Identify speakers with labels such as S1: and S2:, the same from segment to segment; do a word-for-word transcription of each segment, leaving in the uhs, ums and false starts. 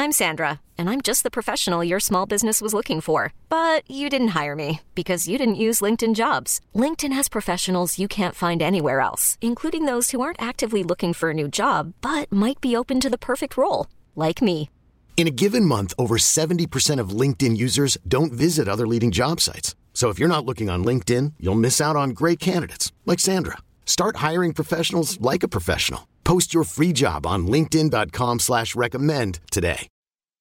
S1: I'm Sandra, and I'm just the professional your small business was looking for. But you didn't hire me because you didn't use LinkedIn Jobs. LinkedIn has professionals you can't find anywhere else, including those who aren't actively looking for a new job, but might be open to the perfect role, like me.
S2: In a given month, over seventy percent of LinkedIn users don't visit other leading job sites. So if you're not looking on LinkedIn, you'll miss out on great candidates like Sandra. Start hiring professionals like a professional. Post your free job on linkedin.com slash recommend today.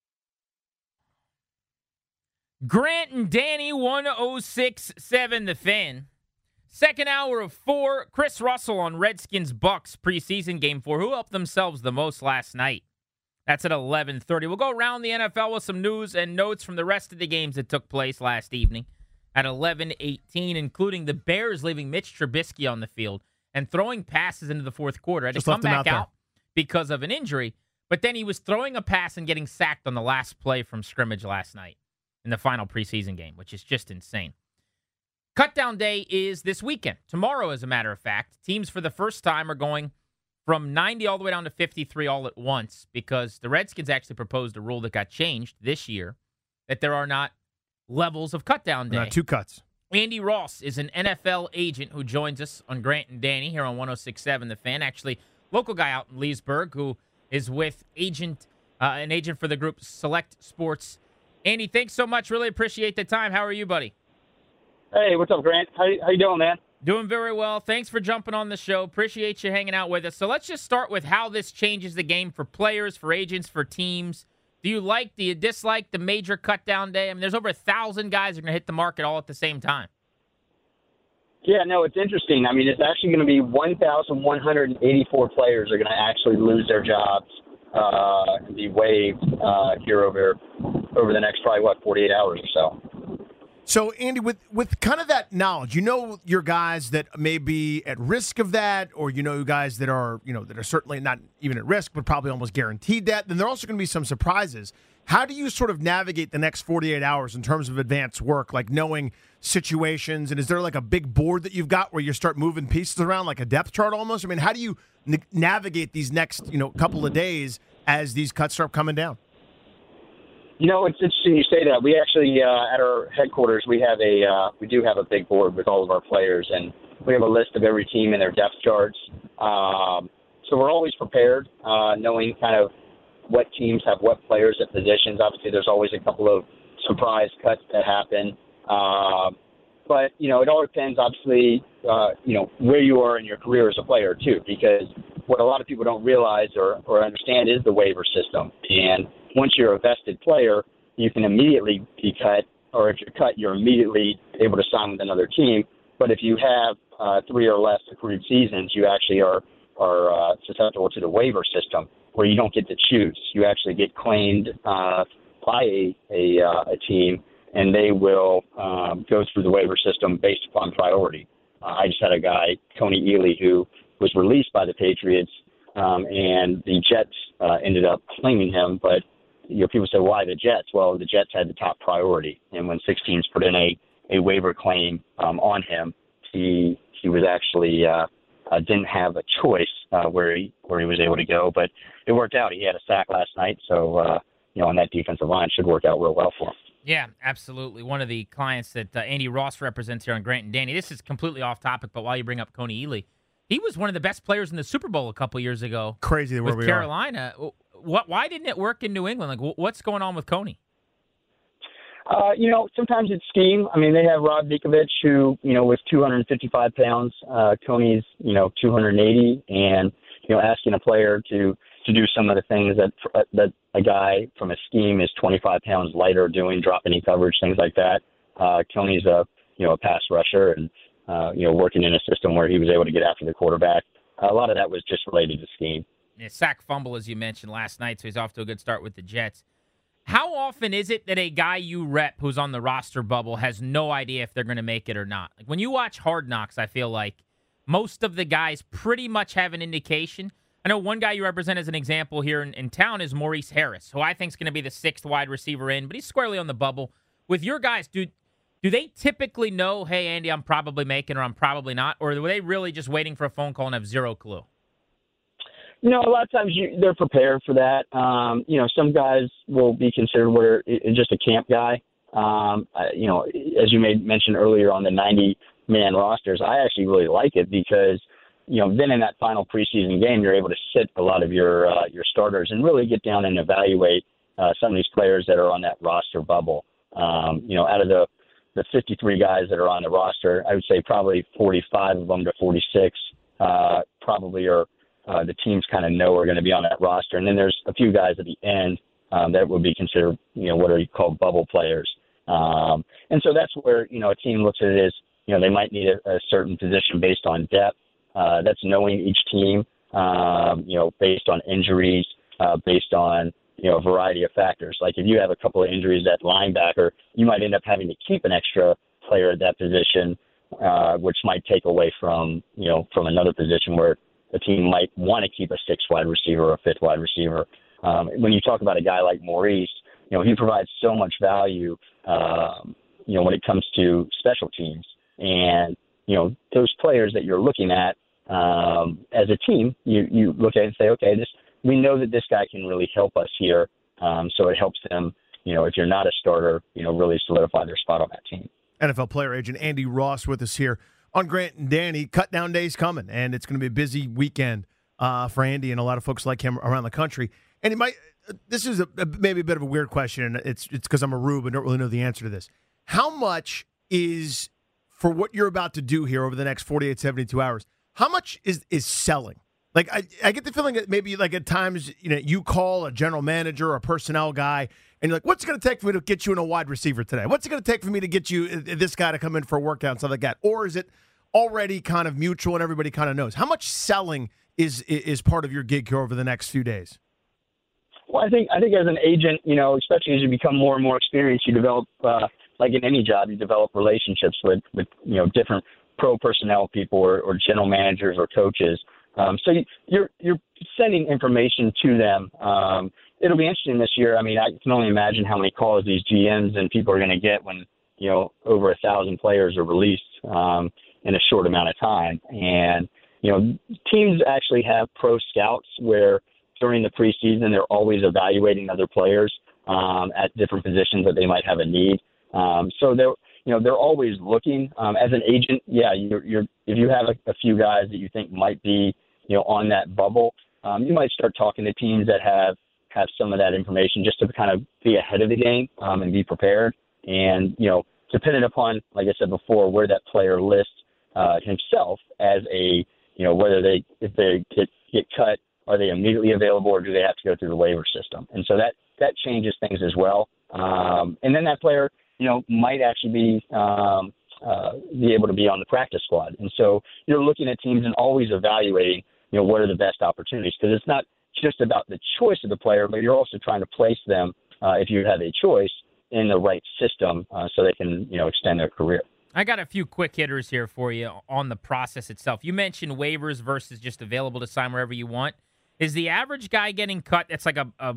S3: Grant and Danny, one oh six point seven The Fan. Second hour of four. Chris Russell on Redskins Bucks preseason game four. Who helped themselves the most last night? That's at eleven thirty. We'll go around the N F L with some news and notes from the rest of the games that took place last evening at eleven eighteen, including the Bears leaving Mitch Trubisky on the field and throwing passes into the fourth quarter. Had to come back out, out because of an injury, but then he was throwing a pass and getting sacked on the last play from scrimmage last night in the final preseason game, which is just insane. Cutdown day is this weekend. Tomorrow, as a matter of fact. Teams for the first time are going from ninety all the way down to fifty-three all at once because the Redskins actually proposed a rule that got changed this year that there are not levels of cutdown day.
S4: Not two cuts.
S3: Andy Ross is an N F L agent who joins us on Grant and Danny here on one oh six point seven The Fan. Actually, local guy out in Leesburg who is with agent, uh, an agent for the group Select Sports. Andy, thanks so much. Really appreciate the time. How are you, buddy?
S5: Hey, what's up, Grant? How, how you doing, man?
S3: Doing very well. Thanks for jumping on the show. Appreciate you hanging out with us. So let's just start with how this changes the game for players, for agents, for teams. Do you like, do you dislike the major cut-down day? I mean, there's over a thousand guys that are going to hit the market all at the same time.
S5: Yeah, no, it's interesting. I mean, it's actually going to be one thousand one hundred eighty-four players are going to actually lose their jobs uh, and be waived uh, here over over the next probably, what, forty-eight hours or so.
S4: So, Andy, with, with kind of that knowledge, you know your guys that may be at risk of that, or you know guys that are, you know, that are certainly not even at risk, but probably almost guaranteed that. Then there are also going to be some surprises. How do you sort of navigate the next forty-eight hours in terms of advanced work, like knowing situations? And is there like a big board that you've got where you start moving pieces around, like a depth chart almost? I mean, how do you n- navigate these next, you know, couple of days as these cuts start coming down?
S5: You know, it's interesting you say that. We actually, uh, at our headquarters, we have a, uh, we do have a big board with all of our players, and we have a list of every team and their depth charts. Um, so we're always prepared, uh, knowing kind of what teams have what players at positions. Obviously, there's always a couple of surprise cuts that happen. Uh, but, you know, it all depends, obviously, uh, you know, where you are in your career as a player, too, because what a lot of people don't realize or, or understand is the waiver system. And once you're a vested player, you can immediately be cut, or if you're cut, you're immediately able to sign with another team. But if you have uh, three or less accrued seasons, you actually are, are uh, susceptible to the waiver system, where you don't get to choose. You actually get claimed uh, by a, a, uh, a team, and they will um, go through the waiver system based upon priority. Uh, I just had a guy, Tony Ely, who was released by the Patriots, um, and the Jets uh, ended up claiming him. But you know, people say, why the Jets? Well, the Jets had the top priority, and when six teams put in a, a waiver claim um, on him, he he was actually uh, uh, didn't have a choice uh, where he where he was able to go. But it worked out. He had a sack last night, so uh, you know, on that defensive line should work out real well for him.
S3: Yeah, absolutely. One of the clients that uh, Andy Ross represents here on Grant and Danny. This is completely off topic, but while you bring up Tony Ely, he was one of the best players in the Super Bowl a couple years ago.
S4: Crazy where
S3: with
S4: we
S3: Carolina.
S4: Are.
S3: What? Why didn't it work in New England? Like, what's going on with Coney?
S5: Uh, you know, sometimes it's scheme. I mean, they have Rob Nikovich, who, you know, was two hundred fifty-five pounds. Uh, Coney's, you know, two hundred eighty. And, you know, asking a player to, to do some of the things that that a guy from a scheme is twenty-five pounds lighter doing, drop any coverage, things like that. Uh, Coney's a, you know, a pass rusher and, uh, you know, working in a system where he was able to get after the quarterback. A lot of that was just related to scheme.
S3: Yeah, sack fumble, as you mentioned last night, so he's off to a good start with the Jets. How often is it that a guy you rep who's on the roster bubble has no idea if they're going to make it or not? Like when you watch Hard Knocks, I feel like most of the guys pretty much have an indication. I know one guy you represent as an example here in, in town is Maurice Harris, who I think is going to be the sixth wide receiver in, but he's squarely on the bubble. With your guys, do, do they typically know, hey, Andy, I'm probably making or I'm probably not, or were they really just waiting for a phone call and have zero clue?
S5: You know, a lot of times you, they're prepared for that. Um, you know, some guys will be considered what are just a camp guy. Um, I, you know, as you made mention earlier on the ninety-man rosters, I actually really like it because, you know, then in that final preseason game, you're able to sit a lot of your uh, your starters and really get down and evaluate uh, some of these players that are on that roster bubble. Um, you know, out of the, the fifty-three guys that are on the roster, I would say probably forty-five of them to forty-six uh, probably are uh, the teams kind of know are going to be on that roster. And then there's a few guys at the end um, that would be considered, you know, what are called bubble players. Um, and so that's where, you know, a team looks at it as, you know, they might need a, a certain position based on depth. Uh, that's knowing each team, um, you know, based on injuries, uh, based on, you know, a variety of factors. Like if you have a couple of injuries at linebacker, you might end up having to keep an extra player at that position, uh, which might take away from, you know, from another position where the team might want to keep a sixth wide receiver or a fifth wide receiver. Um, when you talk about a guy like Maurice, you know, he provides so much value, um, you know, when it comes to special teams. And, you know, those players that you're looking at um, as a team, you, you look at it and say, okay, this we know that this guy can really help us here. Um, so it helps them, you know, if you're not a starter, you know, really solidify their spot on that team.
S4: N F L player agent Andy Ross with us here on Grant and Danny. Cut down day's coming, and it's going to be a busy weekend uh, for Andy and a lot of folks like him around the country. And he might. This is a, a, maybe a bit of a weird question, and it's it's because I'm a rube and don't really know the answer to this. How much is, for what you're about to do here over the next forty-eight, seventy-two hours, how much is, is selling? Like, I, I get the feeling that maybe, like, at times, you know, you call a general manager or a personnel guy, and you're like, what's it going to take for me to get you in a wide receiver today? What's it going to take for me to get you this guy to come in for a workout and stuff like that? Or is it already kind of mutual and everybody kind of knows? How much selling is is part of your gig here over the next few days?
S5: Well, I think I think as an agent, you know, especially as you become more and more experienced, you develop, uh, like in any job, you develop relationships with, with you know, different pro personnel people or, or general managers or coaches. Um, so you, you're you're sending information to them. Um, it'll be interesting this year. I mean, I can only imagine how many calls these G Ms and people are going to get when, you know, over a thousand players are released um, in a short amount of time. And, you know, teams actually have pro scouts where during the preseason, they're always evaluating other players um, at different positions that they might have a need. Um, so they're, you know, they're always looking. Um, as an agent, yeah, you're, you're if you have a, a few guys that you think might be, you know, on that bubble, um, you might start talking to teams that have have some of that information just to kind of be ahead of the game um, and be prepared. And, you know, depending upon, like I said before, where that player lists uh, himself as a, you know, whether they if they get get cut. Are they immediately available, or do they have to go through the waiver system? And so that, that changes things as well. Um, and then that player, you know, might actually be um, uh, be able to be on the practice squad. And so you're looking at teams and always evaluating, you know, what are the best opportunities, because it's not just about the choice of the player, but you're also trying to place them, uh, if you have a choice, in the right system uh, so they can, you know, extend their career.
S3: I got a few quick hitters here for you on the process itself. You mentioned waivers versus just available to sign wherever you want. Is the average guy getting cut that's like a, a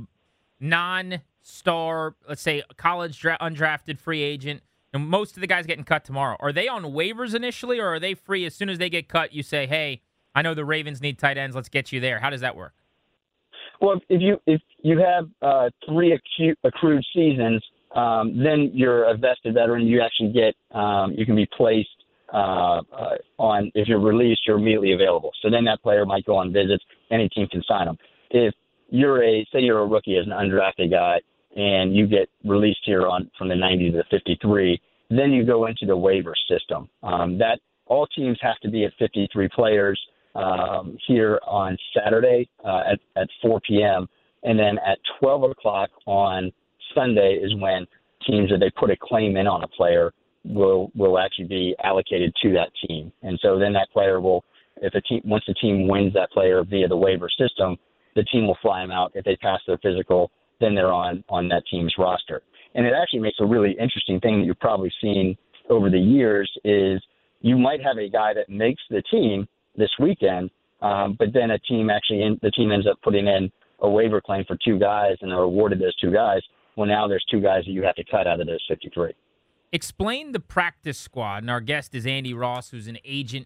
S3: non-star, let's say, college dra- undrafted free agent, and most of the guys getting cut tomorrow, are they on waivers initially, or are they free as soon as they get cut, you say, hey, I know the Ravens need tight ends, let's get you there? How does that work?
S5: Well, if you if you have uh, three acute, accrued seasons, um, then you're a vested veteran. You actually get um, you can be placed uh, uh, on, if you're released, you're immediately available. So then that player might go on visits. Any team can sign them. If you're a, say you're a rookie as an undrafted guy and you get released here on from the ninety to the fifty-three, then you go into the waiver system. Um, that all teams have to be at fifty-three players um, here on Saturday uh, at, at four p.m. And then at twelve o'clock on Sunday is when teams, if they put a claim in on a player, will will actually be allocated to that team. And so then that player will, if a team, once the team wins that player via the waiver system, the team will fly them out. If they pass their physical, then they're on, on that team's roster. And it actually makes a really interesting thing that you've probably seen over the years is you might have a guy that makes the team this weekend, um, but then a team actually, in, the team ends up putting in a waiver claim for two guys and are awarded those two guys. Well, now there's two guys that you have to cut out of those fifty-three.
S3: Explain the practice squad, and our guest is Andy Ross, who's an agent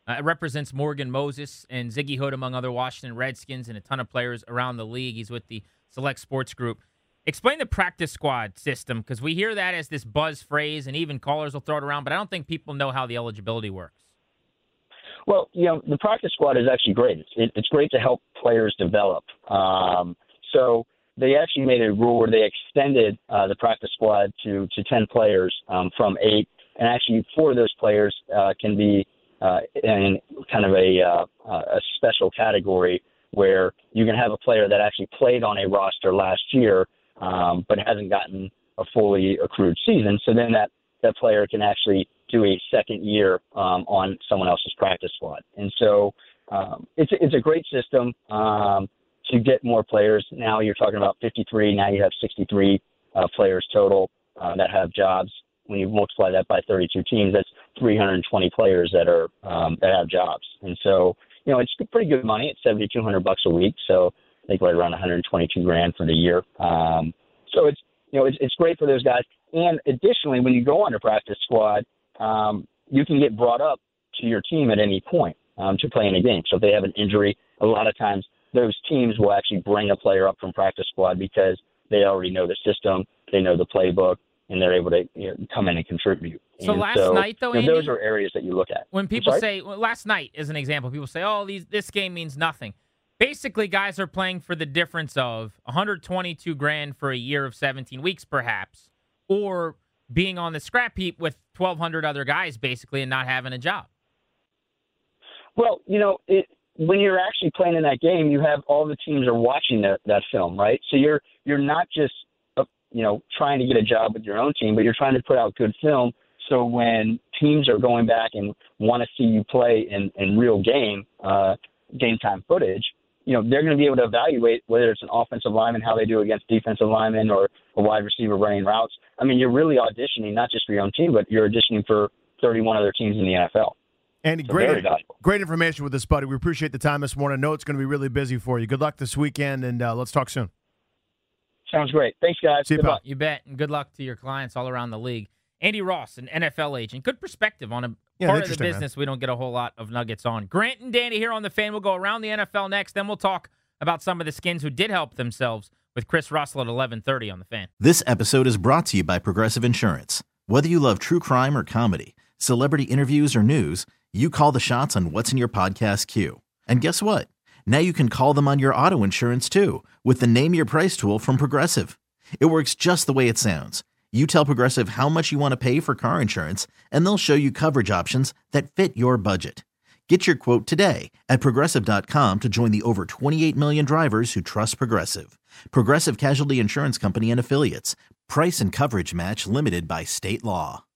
S3: Uh, it represents Morgan Moses and Ziggy Hood, among other Washington Redskins, and a ton of players around the league. He's with the Select Sports Group. Explain the practice squad system, because we hear that as this buzz phrase, and even callers will throw it around, but I don't think people know how the eligibility works.
S5: Well, you know, the practice squad is actually great. It's, it, it's great to help players develop. Um, so they actually made a rule where they extended uh, the practice squad to, to ten players um, from eight, and actually four of those players uh, can be uh, in kind of a, uh, a special category where you can have a player that actually played on a roster last year um, but hasn't gotten a fully accrued season. So then that, that player can actually do a second year um, on someone else's practice squad. And so um, it's, it's a great system um, to get more players. Now you're talking about fifty-three. Now you have sixty-three uh, players total uh, that have jobs. When you multiply that by thirty-two teams, that's three hundred twenty players that are um, that have jobs. And so, you know, it's pretty good money. It's seventy-two hundred bucks a week. So I think right around one hundred twenty-two grand for the year. Um, so it's, you know, it's, it's great for those guys. And additionally, when you go on a practice squad, um, you can get brought up to your team at any point um, to play in a game. So if they have an injury, a lot of times those teams will actually bring a player up from practice squad because they already know the system, they know the playbook, and they're able to, you know, come in and contribute.
S3: So
S5: and
S3: last
S5: so,
S3: night, though,
S5: you know,
S3: Andy,
S5: those are areas that you look at.
S3: When people say, well, last night as an example, people say, oh, these this game means nothing. Basically, guys are playing for the difference of one hundred twenty-two grand for a year of seventeen weeks, perhaps, or being on the scrap heap with twelve hundred other guys, basically, and not having a job.
S5: Well, you know, it, when you're actually playing in that game, you have all the teams are watching that, that film, right? So you're you're not just uh, you know trying to get a job with your own team, but you're trying to put out good film. So when teams are going back and want to see you play in, in real game, uh, game time footage, you know, they're going to be able to evaluate whether it's an offensive lineman, how they do against defensive linemen, or a wide receiver running routes. I mean, you're really auditioning not just for your own team, but you're auditioning for thirty-one other teams in the N F L.
S4: Andy,
S5: so
S4: great,
S5: very valuable.
S4: great information with this, buddy. We appreciate the time this morning. I know it's going to be really busy for you. Good luck this weekend, and uh, let's talk soon.
S5: Sounds great. Thanks, guys.
S4: See you,
S5: Good
S4: pal.
S5: luck.
S3: You bet, and good luck to your clients all around the league. Andy Ross, an N F L agent. Good perspective on a
S4: Yeah,
S3: part of the
S4: interesting,
S3: business man. We don't get a whole lot of nuggets on. Grant and Danny here on The Fan. We'll go around the N F L next. Then we'll talk about some of the Skins who did help themselves with Chris Russell at eleven thirty on The Fan.
S6: This episode is brought to you by Progressive Insurance. Whether you love true crime or comedy, celebrity interviews or news, you call the shots on what's in your podcast queue. And guess what? Now you can call them on your auto insurance too with the Name Your Price tool from Progressive. It works just the way it sounds. You tell Progressive how much you want to pay for car insurance, and they'll show you coverage options that fit your budget. Get your quote today at Progressive dot com to join the over twenty-eight million drivers who trust Progressive. Progressive Casualty Insurance Company and Affiliates. Price and coverage match limited by state law.